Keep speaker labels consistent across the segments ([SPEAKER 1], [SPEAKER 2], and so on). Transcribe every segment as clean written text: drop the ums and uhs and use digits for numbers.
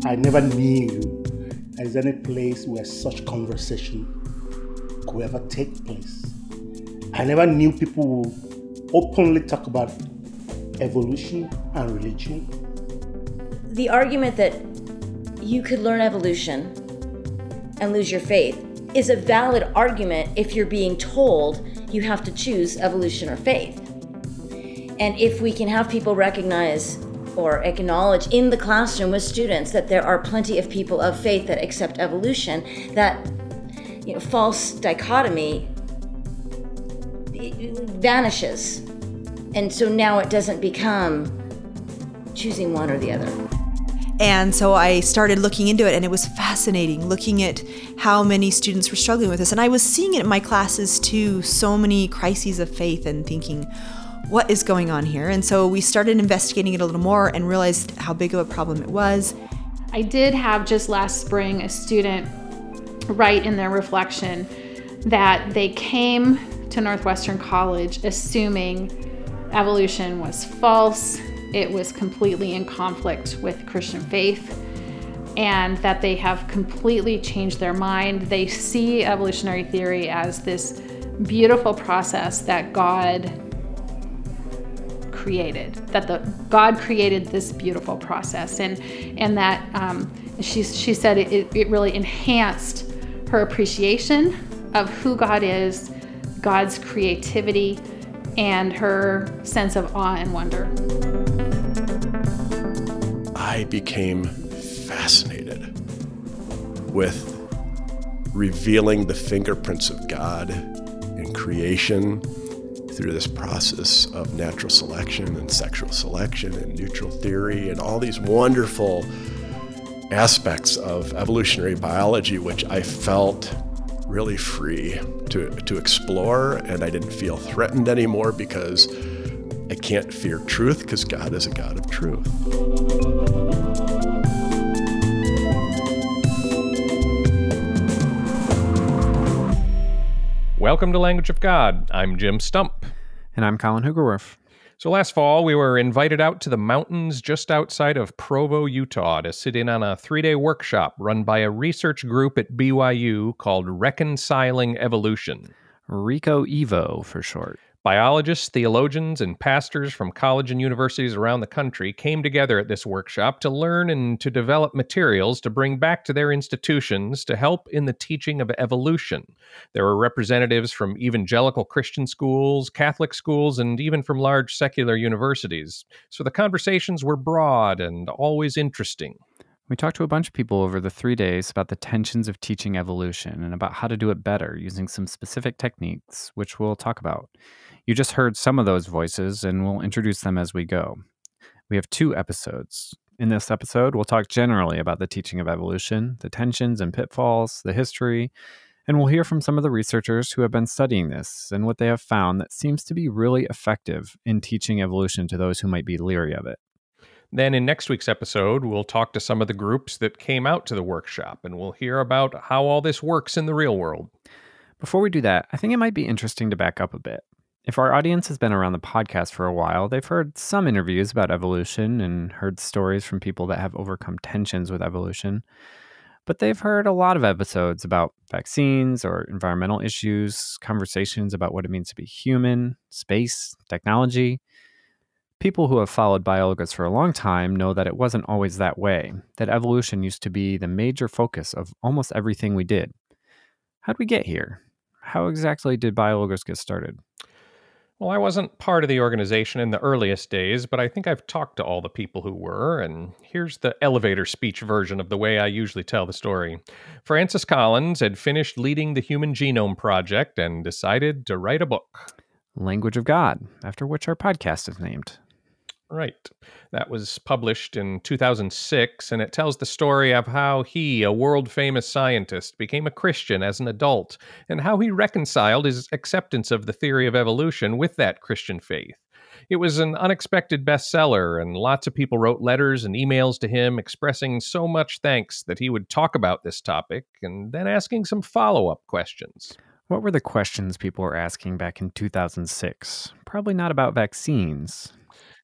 [SPEAKER 1] I never knew there's any place where such conversation could ever take place. I never knew people would openly talk about evolution and religion.
[SPEAKER 2] The argument that you could learn evolution and lose your faith is a valid argument if you're being told you have to choose evolution or faith. And if we can have people recognize or acknowledge in the classroom with students that there are plenty of people of faith that accept evolution, that false dichotomy vanishes. And so now it doesn't become choosing one or the other.
[SPEAKER 3] And so I started looking into it, and it was fascinating looking at how many students were struggling with this. And I was seeing it in my classes too, so many crises of faith, and thinking, what is going on here? And so we started investigating it a little more and realized how big of a problem it was.
[SPEAKER 4] I did have just last spring a student write in their reflection that they came to Northwestern College assuming evolution was false, it was completely in conflict with Christian faith, and that they have completely changed their mind. They see evolutionary theory as this beautiful process that God created, God created this beautiful process, and that she said it really enhanced her appreciation of who God is, God's creativity, and her sense of awe and wonder.
[SPEAKER 5] I became fascinated with revealing the fingerprints of God in creation through this process of natural selection and sexual selection and neutral theory and all these wonderful aspects of evolutionary biology, which I felt really free to explore, and I didn't feel threatened anymore because I can't fear truth because God is a God of truth.
[SPEAKER 6] Welcome to Language of God. I'm Jim Stump.
[SPEAKER 7] And I'm Colin Hoogerwerf.
[SPEAKER 6] So last fall, we were invited out to the mountains just outside of Provo, Utah, to sit in on a 3-day workshop run by a research group at BYU called Reconciling Evolution.
[SPEAKER 7] RECO-EVO for short.
[SPEAKER 6] Biologists, theologians, and pastors from college and universities around the country came together at this workshop to learn and to develop materials to bring back to their institutions to help in the teaching of evolution. There were representatives from evangelical Christian schools, Catholic schools, and even from large secular universities. So the conversations were broad and always interesting.
[SPEAKER 7] We talked to a bunch of people over the 3 days about the tensions of teaching evolution and about how to do it better using some specific techniques, which we'll talk about. You just heard some of those voices, and we'll introduce them as we go. We have 2 episodes. In this episode, we'll talk generally about the teaching of evolution, the tensions and pitfalls, the history, and we'll hear from some of the researchers who have been studying this and what they have found that seems to be really effective in teaching evolution to those who might be leery of it.
[SPEAKER 6] Then in next week's episode, we'll talk to some of the groups that came out to the workshop, and we'll hear about how all this works in the real world.
[SPEAKER 7] Before we do that, I think it might be interesting to back up a bit. If our audience has been around the podcast for a while, they've heard some interviews about evolution and heard stories from people that have overcome tensions with evolution. But they've heard a lot of episodes about vaccines or environmental issues, conversations about what it means to be human, space, technology. People who have followed Biologos for a long time know that it wasn't always that way, that evolution used to be the major focus of almost everything we did. How'd we get here? How exactly did Biologos get started?
[SPEAKER 6] Well, I wasn't part of the organization in the earliest days, but I think I've talked to all the people who were, and here's the elevator speech version of the way I usually tell the story. Francis Collins had finished leading the Human Genome Project and decided to write a book.
[SPEAKER 7] Language of God, after which our podcast is named.
[SPEAKER 6] Right. That was published in 2006, and it tells the story of how he, a world-famous scientist, became a Christian as an adult, and how he reconciled his acceptance of the theory of evolution with that Christian faith. It was an unexpected bestseller, and lots of people wrote letters and emails to him expressing so much thanks that he would talk about this topic, and then asking some follow-up questions.
[SPEAKER 7] What were the questions people were asking back in 2006? Probably not about vaccines.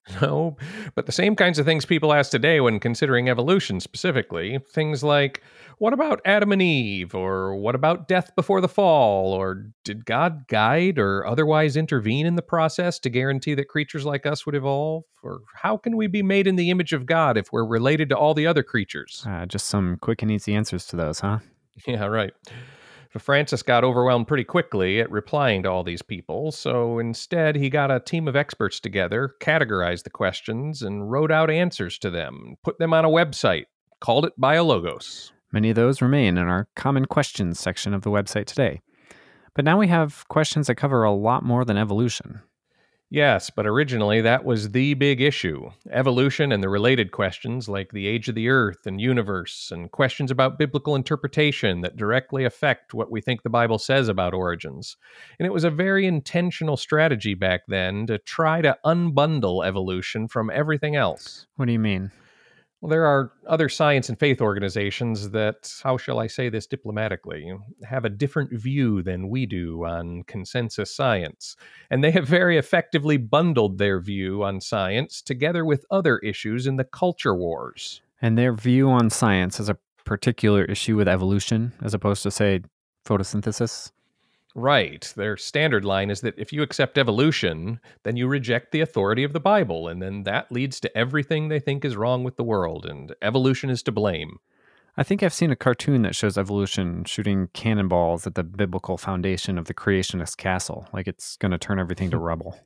[SPEAKER 6] No, but the same kinds of things people ask today when considering evolution specifically. Things like, what about Adam and Eve? Or what about death before the fall? Or did God guide or otherwise intervene in the process to guarantee that creatures like us would evolve? Or how can we be made in the image of God if we're related to all the other creatures?
[SPEAKER 7] Just some quick and easy answers to those, huh?
[SPEAKER 6] Yeah, right. But Francis got overwhelmed pretty quickly at replying to all these people, so instead he got a team of experts together, categorized the questions, and wrote out answers to them, put them on a website, called it BioLogos.
[SPEAKER 7] Many of those remain in our common questions section of the website today. But now we have questions that cover a lot more than evolution.
[SPEAKER 6] Yes, but originally that was the big issue. Evolution and the related questions like the age of the Earth and universe, and questions about biblical interpretation that directly affect what we think the Bible says about origins. And it was a very intentional strategy back then to try to unbundle evolution from everything else.
[SPEAKER 7] What do you mean?
[SPEAKER 6] Well, there are other science and faith organizations that, how shall I say this diplomatically, have a different view than we do on consensus science. And they have very effectively bundled their view on science together with other issues in the culture wars.
[SPEAKER 7] And their view on science is a particular issue with evolution, as opposed to, say, photosynthesis?
[SPEAKER 6] Right. Their standard line is that if you accept evolution, then you reject the authority of the Bible, and then that leads to everything they think is wrong with the world, and evolution is to blame.
[SPEAKER 7] I think I've seen a cartoon that shows evolution shooting cannonballs at the biblical foundation of the creationist castle, like it's going to turn everything to rubble.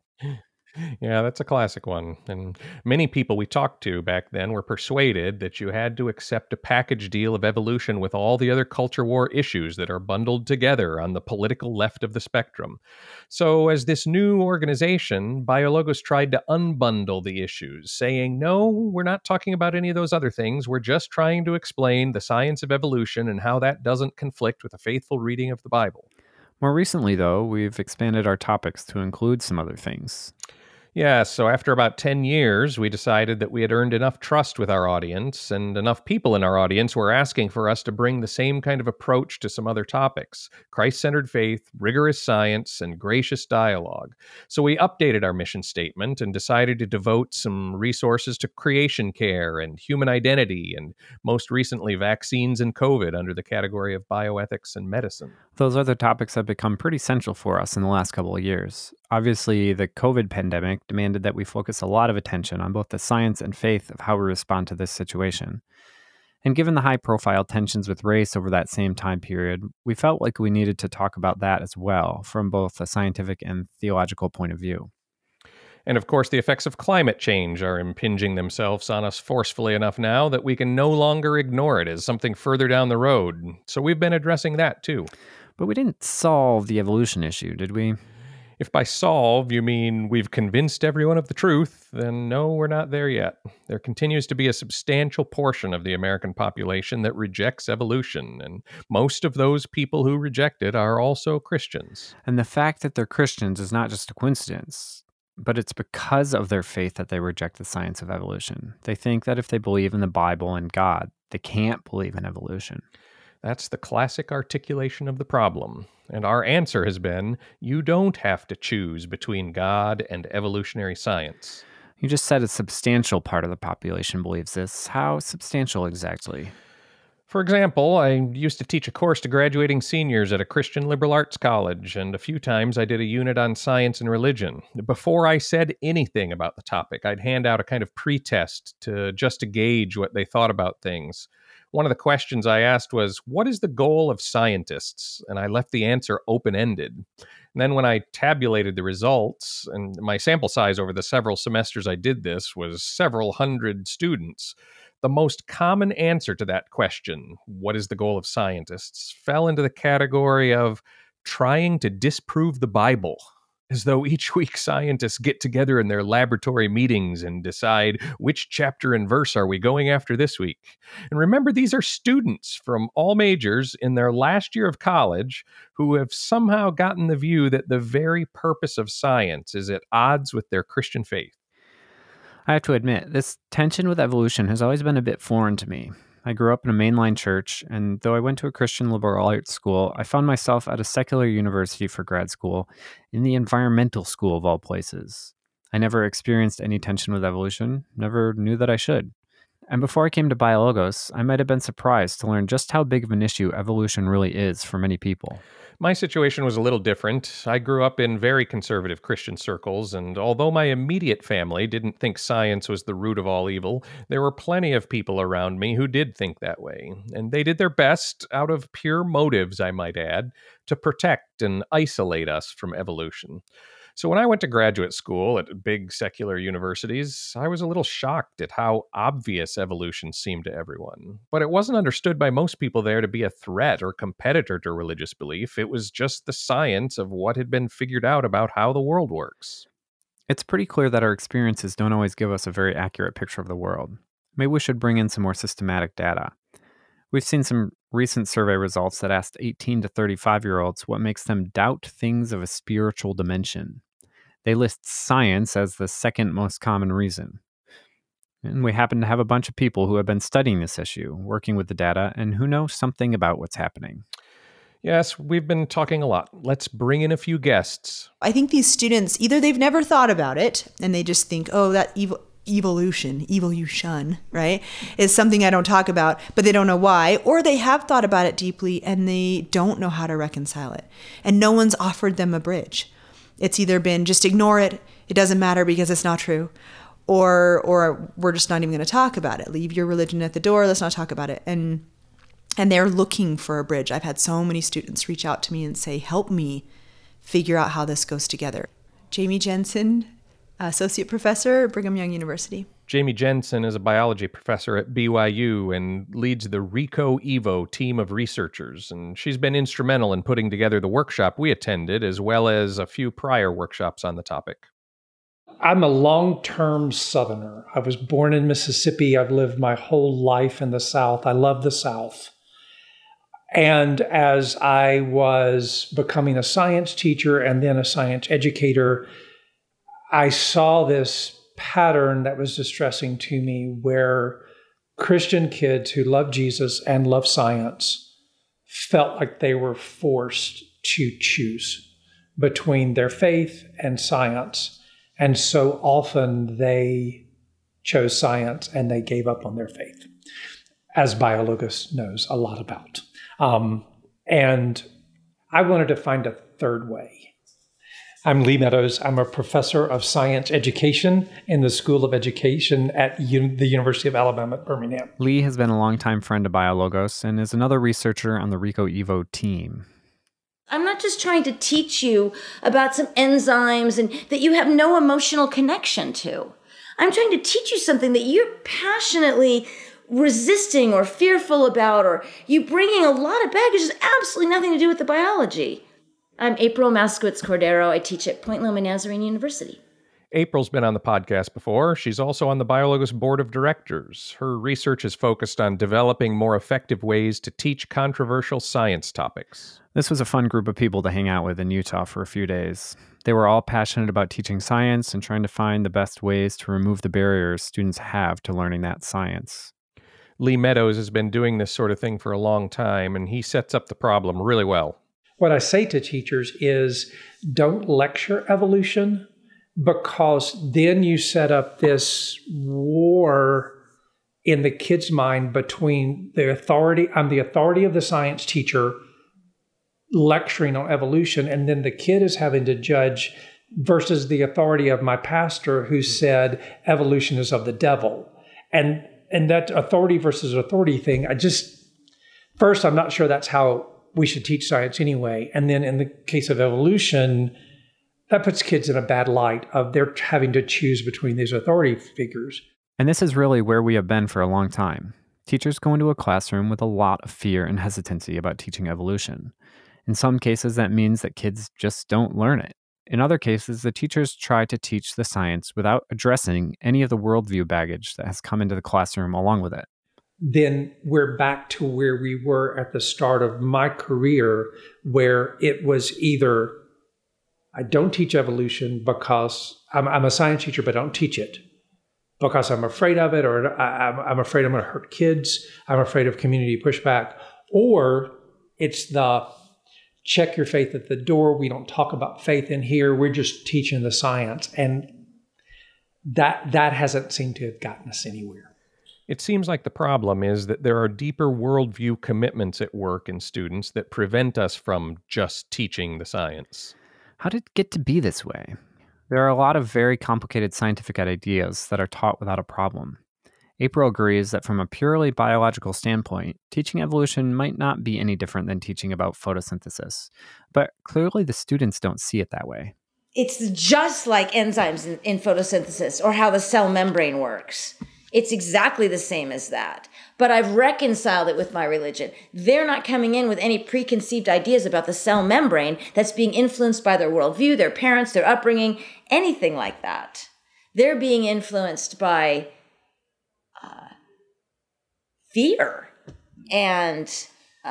[SPEAKER 6] Yeah, that's a classic one. And many people we talked to back then were persuaded that you had to accept a package deal of evolution with all the other culture war issues that are bundled together on the political left of the spectrum. So as this new organization, BioLogos tried to unbundle the issues, saying, no, we're not talking about any of those other things. We're just trying to explain the science of evolution and how that doesn't conflict with a faithful reading of the Bible.
[SPEAKER 7] More recently, though, we've expanded our topics to include some other things.
[SPEAKER 6] Yeah, so after about 10 years, we decided that we had earned enough trust with our audience, and enough people in our audience were asking for us to bring the same kind of approach to some other topics: Christ-centered faith, rigorous science, and gracious dialogue. So we updated our mission statement and decided to devote some resources to creation care and human identity, and most recently vaccines and COVID under the category of bioethics and medicine.
[SPEAKER 7] Those other topics have become pretty central for us in the last couple of years. Obviously, the COVID pandemic demanded that we focus a lot of attention on both the science and faith of how we respond to this situation. And given the high-profile tensions with race over that same time period, we felt like we needed to talk about that as well, from both a scientific and theological point of view.
[SPEAKER 6] And of course, the effects of climate change are impinging themselves on us forcefully enough now that we can no longer ignore it as something further down the road. So we've been addressing that too.
[SPEAKER 7] But we didn't solve the evolution issue, did we?
[SPEAKER 6] If by solve you mean we've convinced everyone of the truth, then no, we're not there yet. There continues to be a substantial portion of the American population that rejects evolution, and most of those people who reject it are also Christians.
[SPEAKER 7] And the fact that they're Christians is not just a coincidence, but it's because of their faith that they reject the science of evolution. They think that if they believe in the Bible and God, they can't believe in evolution.
[SPEAKER 6] That's the classic articulation of the problem. And our answer has been, you don't have to choose between God and evolutionary science.
[SPEAKER 7] You just said a substantial part of the population believes this. How substantial exactly?
[SPEAKER 6] For example, I used to teach a course to graduating seniors at a Christian liberal arts college, and a few times I did a unit on science and religion. Before I said anything about the topic, I'd hand out a kind of pretest to gauge what they thought about things. One of the questions I asked was, what is the goal of scientists? And I left the answer open-ended. And then when I tabulated the results, and my sample size over the several semesters I did this was several hundred students, the most common answer to that question, what is the goal of scientists, fell into the category of trying to disprove the Bible. As though each week scientists get together in their laboratory meetings and decide which chapter and verse are we going after this week. And remember, these are students from all majors in their last year of college who have somehow gotten the view that the very purpose of science is at odds with their Christian faith.
[SPEAKER 7] I have to admit, this tension with evolution has always been a bit foreign to me. I grew up in a mainline church, and though I went to a Christian liberal arts school, I found myself at a secular university for grad school in the environmental school of all places. I never experienced any tension with evolution, never knew that I should. And before I came to Biologos, I might have been surprised to learn just how big of an issue evolution really is for many people.
[SPEAKER 6] My situation was a little different. I grew up in very conservative Christian circles, and although my immediate family didn't think science was the root of all evil, there were plenty of people around me who did think that way. And they did their best, out of pure motives, I might add, to protect and isolate us from evolution. So when I went to graduate school at big secular universities, I was a little shocked at how obvious evolution seemed to everyone. But it wasn't understood by most people there to be a threat or competitor to religious belief. It was just the science of what had been figured out about how the world works.
[SPEAKER 7] It's pretty clear that our experiences don't always give us a very accurate picture of the world. Maybe we should bring in some more systematic data. We've seen some recent survey results that asked 18 to 35-year-olds what makes them doubt things of a spiritual dimension. They list science as the second most common reason. And we happen to have a bunch of people who have been studying this issue, working with the data, and who know something about what's happening.
[SPEAKER 6] Yes, we've been talking a lot. Let's bring in a few guests.
[SPEAKER 3] I think these students, either they've never thought about it and they just think, oh, that evolution, right, is something I don't talk about, but they don't know why, or they have thought about it deeply and they don't know how to reconcile it. And no one's offered them a bridge. It's either been just ignore it, it doesn't matter because it's not true, or we're just not even going to talk about it. Leave your religion at the door, let's not talk about it. And they're looking for a bridge. I've had so many students reach out to me and say, help me figure out how this goes together. Jamie Jensen, Associate Professor at Brigham Young University.
[SPEAKER 6] Jamie Jensen is a biology professor at BYU and leads the RECO-EVO team of researchers, and she's been instrumental in putting together the workshop we attended, as well as a few prior workshops on the topic.
[SPEAKER 8] I'm a long-term Southerner. I was born in Mississippi. I've lived my whole life in the South. I love the South. And as I was becoming a science teacher and then a science educator, I saw this pattern that was distressing to me where Christian kids who love Jesus and love science felt like they were forced to choose between their faith and science. And so often they chose science and they gave up on their faith, as Biologos knows a lot about. And I wanted to find a third way. I'm Lee Meadows. I'm a professor of science education in the School of Education at the University of Alabama at Birmingham.
[SPEAKER 7] Lee has been a longtime friend of Biologos and is another researcher on the RECO-EVO team.
[SPEAKER 2] I'm not just trying to teach you about some enzymes and that you have no emotional connection to. I'm trying to teach you something that you're passionately resisting or fearful about, or you bringing a lot of baggage has absolutely nothing to do with the biology. I'm April Maskowitz Cordero. I teach at Point Loma Nazarene University.
[SPEAKER 6] April's been on the podcast before. She's also on the Biologos Board of Directors. Her research is focused on developing more effective ways to teach controversial science topics.
[SPEAKER 7] This was a fun group of people to hang out with in Utah for a few days. They were all passionate about teaching science and trying to find the best ways to remove the barriers students have to learning that science.
[SPEAKER 6] Lee Meadows has been doing this sort of thing for a long time, and he sets up the problem really well.
[SPEAKER 8] What I say to teachers is don't lecture evolution, because then you set up this war in the kid's mind between the authority, I'm the authority of the science teacher lecturing on evolution, and then the kid is having to judge versus the authority of my pastor who said evolution is of the devil. And that authority versus authority thing, first, I'm not sure that's how we should teach science anyway. And then in the case of evolution, that puts kids in a bad light of they're having to choose between these authority figures.
[SPEAKER 7] And this is really where we have been for a long time. Teachers go into a classroom with a lot of fear and hesitancy about teaching evolution. In some cases, that means that kids just don't learn it. In other cases, the teachers try to teach the science without addressing any of the worldview baggage that has come into the classroom along with it.
[SPEAKER 8] Then we're back to where we were at the start of my career, where it was either I don't teach evolution because I'm a science teacher, but I don't teach it because I'm afraid of it, or I'm afraid I'm going to hurt kids. I'm afraid of community pushback. Or it's the check your faith at the door. We don't talk about faith in here. We're just teaching the science. And that hasn't seemed to have gotten us anywhere.
[SPEAKER 6] It seems like the problem is that there are deeper worldview commitments at work in students that prevent us from just teaching the science.
[SPEAKER 7] How did it get to be this way? There are a lot of very complicated scientific ideas that are taught without a problem. April agrees that from a purely biological standpoint, teaching evolution might not be any different than teaching about photosynthesis. But clearly the students don't see it that way.
[SPEAKER 2] It's just like enzymes in photosynthesis or how the cell membrane works. It's exactly the same as that. But I've reconciled it with my religion. They're not coming in with any preconceived ideas about the cell membrane that's being influenced by their worldview, their parents, their upbringing, anything like that. They're being influenced by fear and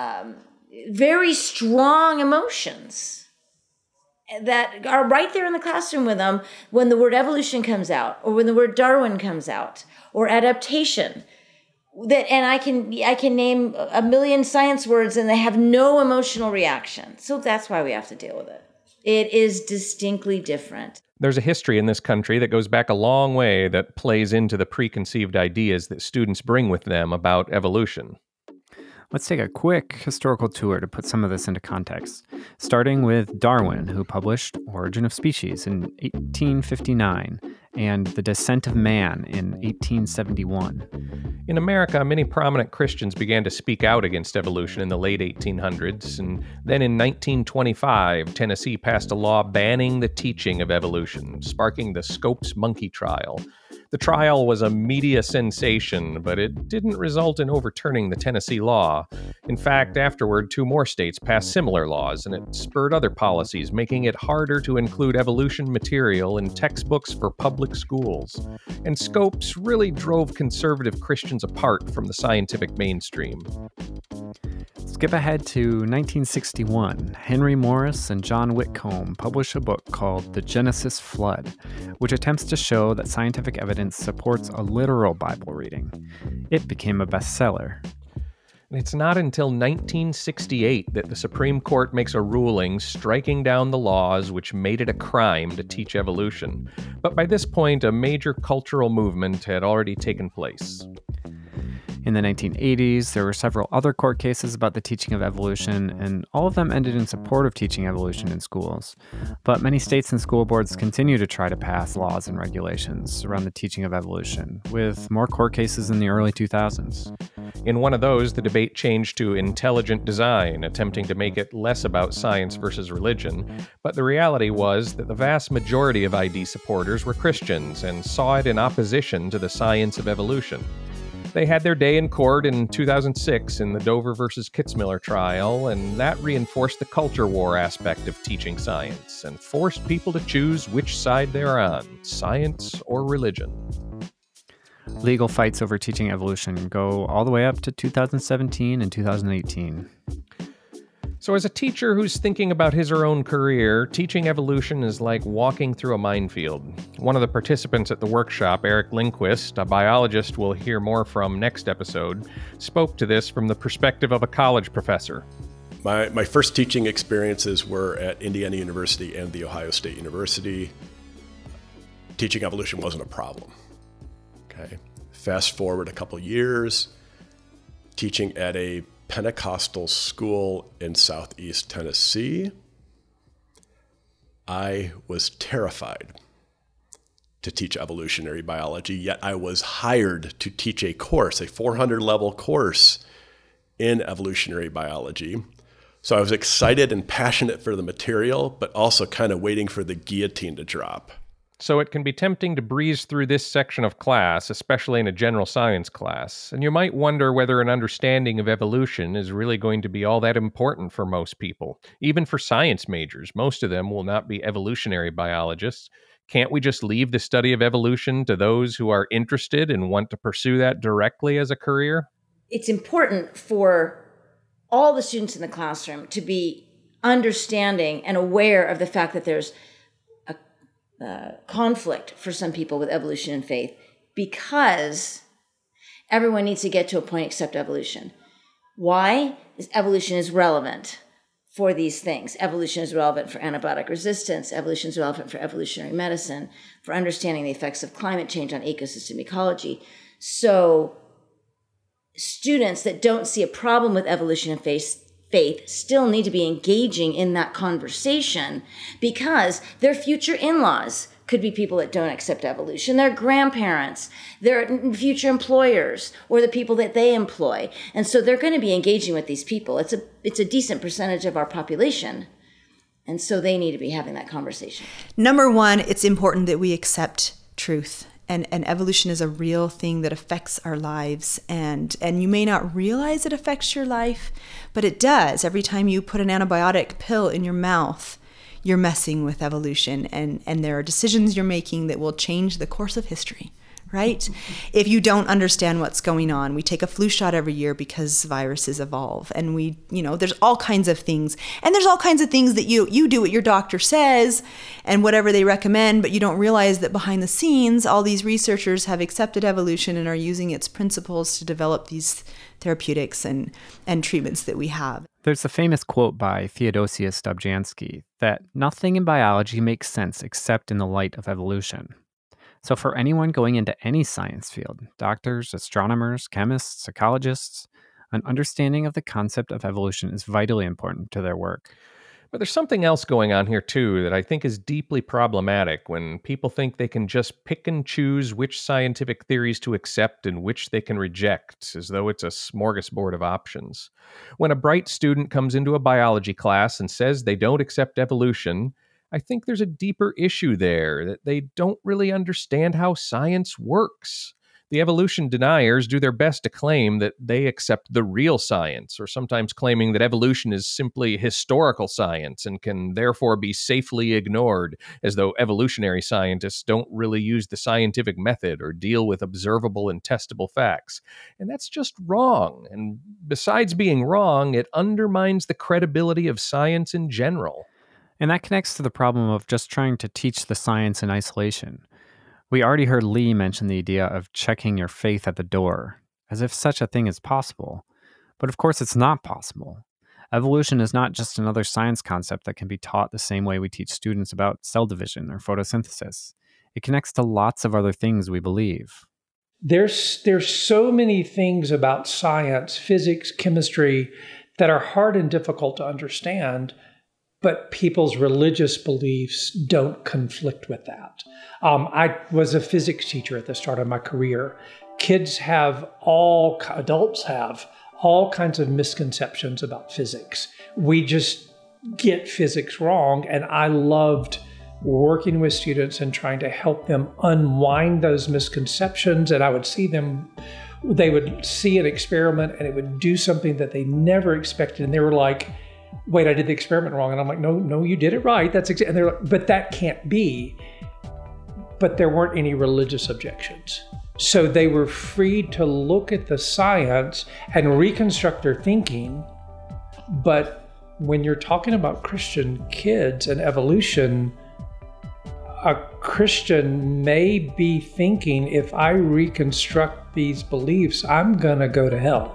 [SPEAKER 2] very strong emotions that are right there in the classroom with them when the word evolution comes out, or when the word Darwin comes out, or adaptation. And I can name a million science words and they have no emotional reaction. So that's why we have to deal with it. It is distinctly different.
[SPEAKER 6] There's a history in this country that goes back a long way that plays into the preconceived ideas that students bring with them about evolution.
[SPEAKER 7] Let's take a quick historical tour to put some of this into context, starting with Darwin, who published Origin of Species in 1859 and The Descent of Man in 1871.
[SPEAKER 6] In America, many prominent Christians began to speak out against evolution in the late 1800s, and then in 1925, Tennessee passed a law banning the teaching of evolution, sparking the Scopes monkey trial. The trial was a media sensation, but it didn't result in overturning the Tennessee law. In fact, afterward, 2 more states passed similar laws, and it spurred other policies, making it harder to include evolution material in textbooks for public schools. And Scopes really drove conservative Christians apart from the scientific mainstream.
[SPEAKER 7] Skip ahead to 1961. Henry Morris and John Whitcomb publish a book called The Genesis Flood, which attempts to show that scientific evidence supports a literal Bible reading. It became a bestseller.
[SPEAKER 6] It's not until 1968 that the Supreme Court makes a ruling striking down the laws which made it a crime to teach evolution. But by this point, a major cultural movement had already taken place.
[SPEAKER 7] In the 1980s, there were several other court cases about the teaching of evolution, and all of them ended in support of teaching evolution in schools. But many states and school boards continue to try to pass laws and regulations around the teaching of evolution, with more court cases in the early 2000s.
[SPEAKER 6] In one of those, the debate changed to intelligent design, attempting to make it less about science versus religion. But the reality was that the vast majority of ID supporters were Christians and saw it in opposition to the science of evolution. They had their day in court in 2006 in the Dover versus Kitzmiller trial, and that reinforced the culture war aspect of teaching science and forced people to choose which side they're on, science or religion.
[SPEAKER 7] Legal fights over teaching evolution go all the way up to 2017 and 2018.
[SPEAKER 6] So as a teacher who's thinking about his or own career, teaching evolution is like walking through a minefield. One of the participants at the workshop, Eric Lindquist, a biologist we'll hear more from next episode, spoke to this from the perspective of a college professor.
[SPEAKER 5] My first teaching experiences were at Indiana University and The Ohio State University. Teaching evolution wasn't a problem. Okay. Fast forward a couple years, teaching at a Pentecostal school in Southeast Tennessee. I was terrified to teach evolutionary biology, yet I was hired to teach a course, a 400-level course in evolutionary biology. So I was excited and passionate for the material, but also kind of waiting for the guillotine to drop.
[SPEAKER 6] So it can be tempting to breeze through this section of class, especially in a general science class, and you might wonder whether an understanding of evolution is really going to be all that important for most people. Even for science majors, most of them will not be evolutionary biologists. Can't we just leave the study of evolution to those who are interested and want to pursue that directly as a career?
[SPEAKER 2] It's important for all the students in the classroom to be understanding and aware of the fact that there's conflict for some people with evolution and faith, because everyone needs to get to a point except evolution. Why? Because evolution is relevant for these things. Evolution is relevant for antibiotic resistance. Evolution is relevant for evolutionary medicine, for understanding the effects of climate change on ecosystem ecology. So students that don't see a problem with evolution and faith still need to be engaging in that conversation, because their future in-laws could be people that don't accept evolution, their grandparents, their future employers, or the people that they employ. And so they're going to be engaging with these people. It's a decent percentage of our population. And so they need to be having that conversation.
[SPEAKER 3] Number one, it's important that we accept truth. And evolution is a real thing that affects our lives. And you may not realize it affects your life, but it does. Every time you put an antibiotic pill in your mouth, you're messing with evolution. And there are decisions you're making that will change the course of history, right? If you don't understand what's going on, we take a flu shot every year because viruses evolve. And there's all kinds of things. And there's all kinds of things that you do what your doctor says and whatever they recommend, but you don't realize that behind the scenes, all these researchers have accepted evolution and are using its principles to develop these therapeutics and treatments that we have.
[SPEAKER 7] There's a famous quote by Theodosius Dobzhansky that nothing in biology makes sense except in the light of evolution. So for anyone going into any science field, doctors, astronomers, chemists, ecologists, an understanding of the concept of evolution is vitally important to their work.
[SPEAKER 6] But there's something else going on here, too, that I think is deeply problematic when people think they can just pick and choose which scientific theories to accept and which they can reject, as though it's a smorgasbord of options. When a bright student comes into a biology class and says they don't accept evolution, I think there's a deeper issue there, that they don't really understand how science works. The evolution deniers do their best to claim that they accept the real science, or sometimes claiming that evolution is simply historical science and can therefore be safely ignored, as though evolutionary scientists don't really use the scientific method or deal with observable and testable facts. And that's just wrong. And besides being wrong, it undermines the credibility of science in general.
[SPEAKER 7] And that connects to the problem of just trying to teach the science in isolation. We already heard Lee mention the idea of checking your faith at the door, as if such a thing is possible. But of course it's not possible. Evolution is not just another science concept that can be taught the same way we teach students about cell division or photosynthesis. It connects to lots of other things we believe.
[SPEAKER 8] There's so many things about science, physics, chemistry, that are hard and difficult to understand, but people's religious beliefs don't conflict with that. I was a physics teacher at the start of my career. Adults have all kinds of misconceptions about physics. We just get physics wrong, and I loved working with students and trying to help them unwind those misconceptions. And I would they would see an experiment and it would do something that they never expected, and they were like, wait, I did the experiment wrong. And I'm like, no, you did it right. And they're like, but that can't be. But there weren't any religious objections. So they were free to look at the science and reconstruct their thinking. But when you're talking about Christian kids and evolution, a Christian may be thinking, if I reconstruct these beliefs, I'm going to go to hell.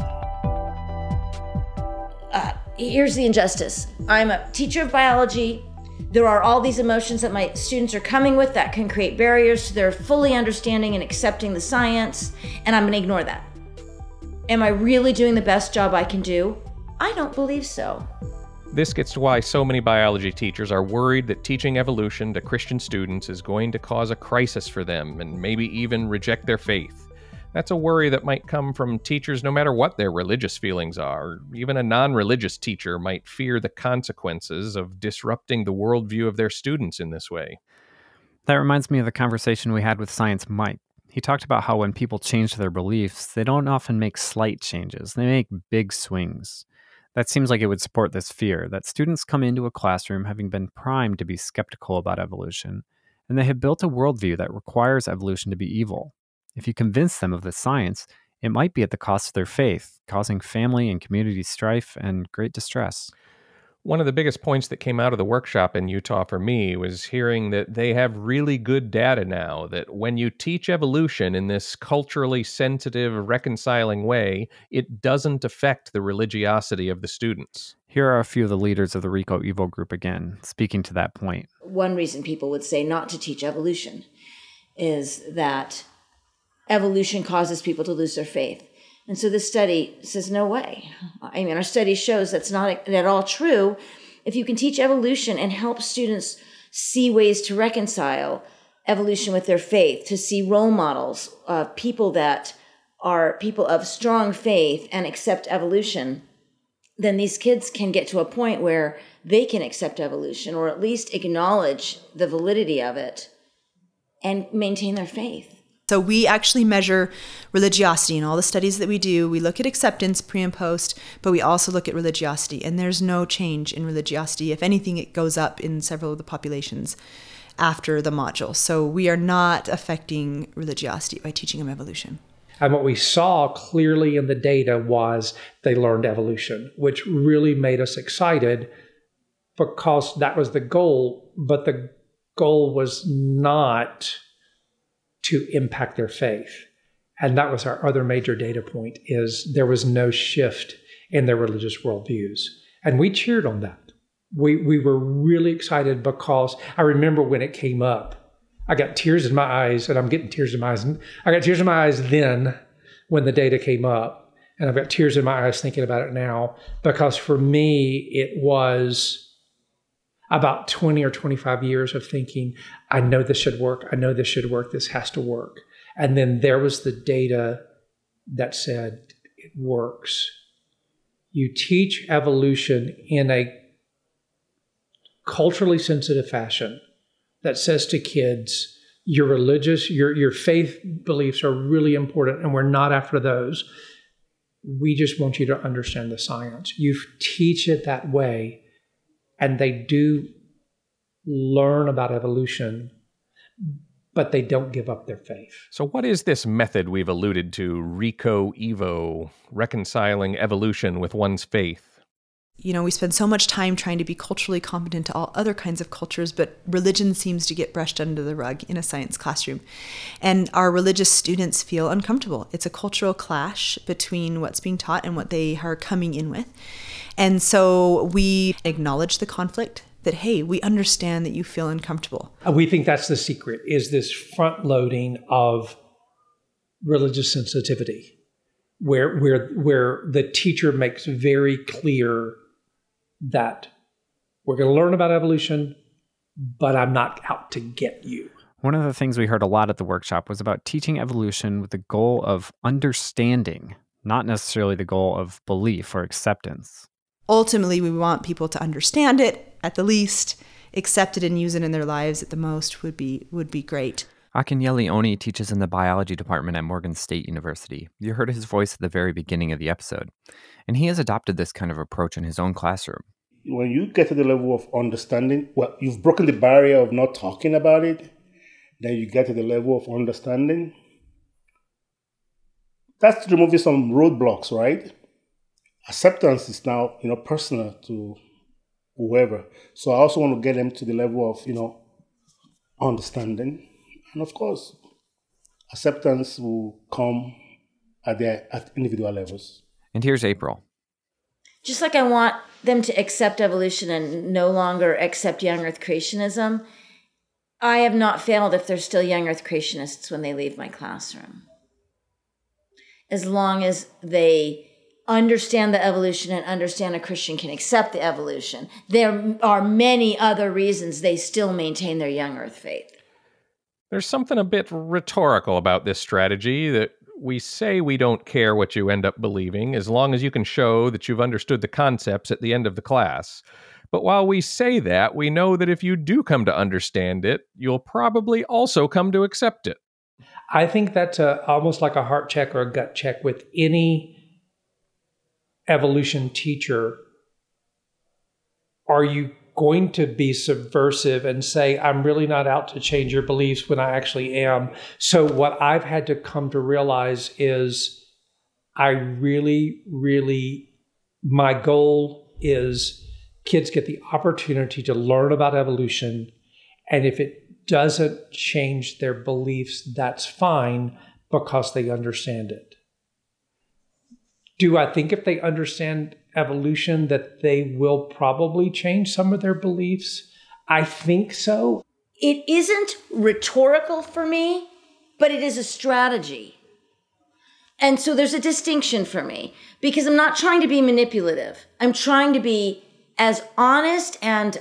[SPEAKER 2] Here's the injustice. I'm a teacher of biology. There are all these emotions that my students are coming with that can create barriers to their fully understanding and accepting the science, and I'm going to ignore that. Am I really doing the best job I can do? I don't believe so.
[SPEAKER 6] This gets to why so many biology teachers are worried that teaching evolution to Christian students is going to cause a crisis for them and maybe even reject their faith. That's a worry that might come from teachers no matter what their religious feelings are. Even a non-religious teacher might fear the consequences of disrupting the worldview of their students in this way.
[SPEAKER 7] That reminds me of the conversation we had with Science Mike. He talked about how when people change their beliefs, they don't often make slight changes. They make big swings. That seems like it would support this fear that students come into a classroom having been primed to be skeptical about evolution, and they have built a worldview that requires evolution to be evil. If you convince them of the science, it might be at the cost of their faith, causing family and community strife and great distress.
[SPEAKER 6] One of the biggest points that came out of the workshop in Utah for me was hearing that they have really good data now that when you teach evolution in this culturally sensitive, reconciling way, it doesn't affect the religiosity of the students.
[SPEAKER 7] Here are a few of the leaders of the Rico Evo group again, speaking to that point.
[SPEAKER 2] One reason people would say not to teach evolution is that evolution causes people to lose their faith. And so this study says, no way. I mean, our study shows that's not at all true. If you can teach evolution and help students see ways to reconcile evolution with their faith, to see role models of people that are people of strong faith and accept evolution, then these kids can get to a point where they can accept evolution or at least acknowledge the validity of it and maintain their faith.
[SPEAKER 3] So we actually measure religiosity in all the studies that we do. We look at acceptance pre and post, but we also look at religiosity. And there's no change in religiosity. If anything, it goes up in several of the populations after the module. So we are not affecting religiosity by teaching them evolution.
[SPEAKER 8] And what we saw clearly in the data was they learned evolution, which really made us excited because that was the goal. But the goal was not to impact their faith. And that was our other major data point, is there was no shift in their religious worldviews. And we cheered on that. We were really excited because I remember when it came up, I got tears in my eyes, and I'm getting tears in my eyes. I got tears in my eyes then when the data came up, and I've got tears in my eyes thinking about it now, because for me, it was about 20 or 25 years of thinking, I know this should work. I know this should work. This has to work. And then there was the data that said it works. You teach evolution in a culturally sensitive fashion that says to kids, your religious, your faith beliefs are really important, and we're not after those. We just want you to understand the science. You teach it that way, and they do learn about evolution, but they don't give up their faith.
[SPEAKER 6] So what is this method we've alluded to, Rico Evo, reconciling evolution with one's faith?
[SPEAKER 3] You know, we spend so much time trying to be culturally competent to all other kinds of cultures, but religion seems to get brushed under the rug in a science classroom. And our religious students feel uncomfortable. It's a cultural clash between what's being taught and what they are coming in with. And so we acknowledge the conflict that, hey, we understand that you feel uncomfortable.
[SPEAKER 8] We think that's the secret, is this front loading of religious sensitivity, where the teacher makes very clear that we're going to learn about evolution, but I'm not out to get you.
[SPEAKER 7] One of the things we heard a lot at the workshop was about teaching evolution with the goal of understanding, not necessarily the goal of belief or acceptance.
[SPEAKER 3] Ultimately, we want people to understand it at the least, accept it and use it in their lives at the most would be great.
[SPEAKER 7] Akinyele Oni teaches in the biology department at Morgan State University. You heard his voice at the very beginning of the episode. And he has adopted this kind of approach in his own classroom.
[SPEAKER 1] When you get to the level of understanding, well, you've broken the barrier of not talking about it, then you get to the level of understanding. That's removing some roadblocks, right? Acceptance is now, personal to whoever. So I also want to get them to the level of, understanding. And of course, acceptance will come at individual levels.
[SPEAKER 7] And here's April.
[SPEAKER 2] Just like I want them to accept evolution and no longer accept young earth creationism, I have not failed if they're still young earth creationists when they leave my classroom. As long as they understand the evolution and understand a Christian can accept the evolution, there are many other reasons they still maintain their young earth faith.
[SPEAKER 6] There's something a bit rhetorical about this strategy, that we say we don't care what you end up believing as long as you can show that you've understood the concepts at the end of the class. But while we say that, we know that if you do come to understand it, you'll probably also come to accept it.
[SPEAKER 8] I think that's almost like a heart check or a gut check with any evolution teacher. Are you going to be subversive and say, I'm really not out to change your beliefs when I actually am? So what I've had to come to realize is I really, my goal is kids get the opportunity to learn about evolution. And if it doesn't change their beliefs, that's fine, because they understand it. Do I think if they understand evolution, that they will probably change some of their beliefs? I think so.
[SPEAKER 2] It isn't rhetorical for me, but it is a strategy. And so there's a distinction for me, because I'm not trying to be manipulative. I'm trying to be as honest and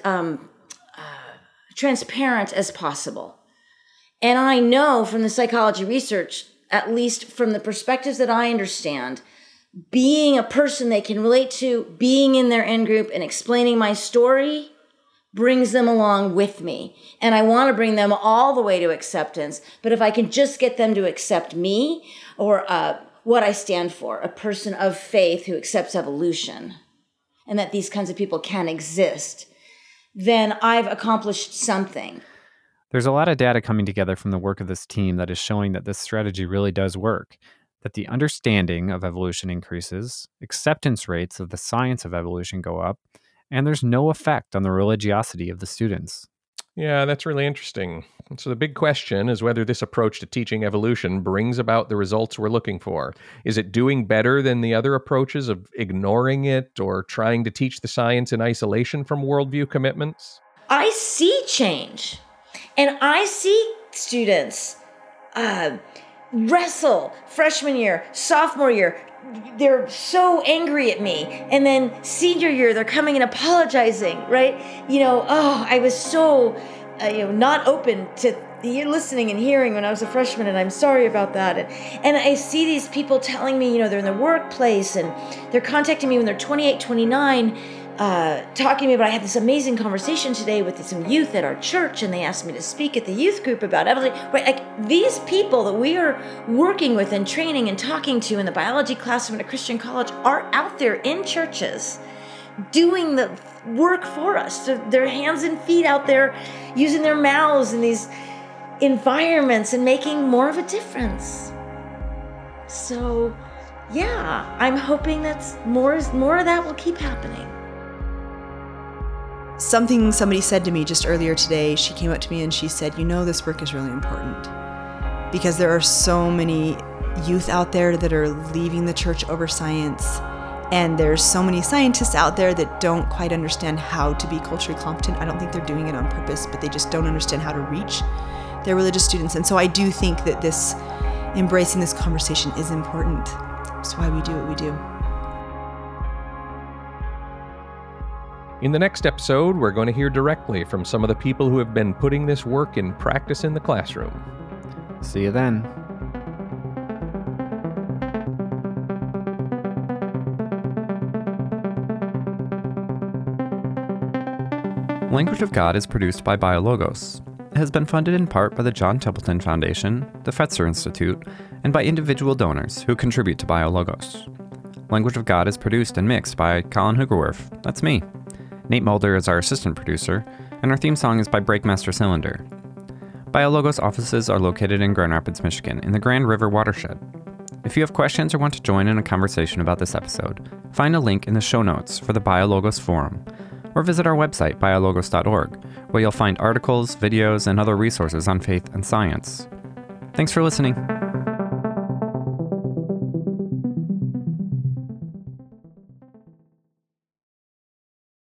[SPEAKER 2] transparent as possible. And I know from the psychology research, at least from the perspectives that I understand, being a person they can relate to, being in their in-group and explaining my story brings them along with me. And I want to bring them all the way to acceptance. But if I can just get them to accept me, or what I stand for, a person of faith who accepts evolution, and that these kinds of people can exist, then I've accomplished something.
[SPEAKER 7] There's a lot of data coming together from the work of this team that is showing that this strategy really does work, that the understanding of evolution increases, acceptance rates of the science of evolution go up, and there's no effect on the religiosity of the students.
[SPEAKER 6] Yeah, that's really interesting. So the big question is whether this approach to teaching evolution brings about the results we're looking for. Is it doing better than the other approaches of ignoring it or trying to teach the science in isolation from worldview commitments?
[SPEAKER 2] I see change. And I see students wrestle freshman year, sophomore year. They're so angry at me. And then senior year, they're coming and apologizing, right? I was so, not open to listening and hearing when I was a freshman, and I'm sorry about that. And I see these people telling me, they're in their workplace, and they're contacting me when they're 28, 29, talking to me about, I had this amazing conversation today with some youth at our church, and they asked me to speak at the youth group about evolution. Right? Like, these people that we are working with and training and talking to in the biology classroom at a Christian college are out there in churches doing the work for us. So their hands and feet out there using their mouths in these environments and making more of a difference. So, yeah, I'm hoping that more of that will keep happening.
[SPEAKER 3] Something somebody said to me just earlier today, she came up to me and she said, this work is really important because there are so many youth out there that are leaving the church over science, and there's so many scientists out there that don't quite understand how to be culturally competent. I don't think they're doing it on purpose, but they just don't understand how to reach their religious students. And so I do think that embracing this conversation is important. That's why we do what we do.
[SPEAKER 6] In the next episode, we're going to hear directly from some of the people who have been putting this work in practice in the classroom.
[SPEAKER 7] See you then. Language of God is produced by BioLogos. It has been funded in part by the John Templeton Foundation, the Fetzer Institute, and by individual donors who contribute to BioLogos. Language of God is produced and mixed by Colin Hoogerwerf. That's me. Nate Mulder is our assistant producer, and our theme song is by Breakmaster Cylinder. BioLogos offices are located in Grand Rapids, Michigan, in the Grand River watershed. If you have questions or want to join in a conversation about this episode, find a link in the show notes for the BioLogos forum, or visit our website, biologos.org, where you'll find articles, videos, and other resources on faith and science. Thanks for listening.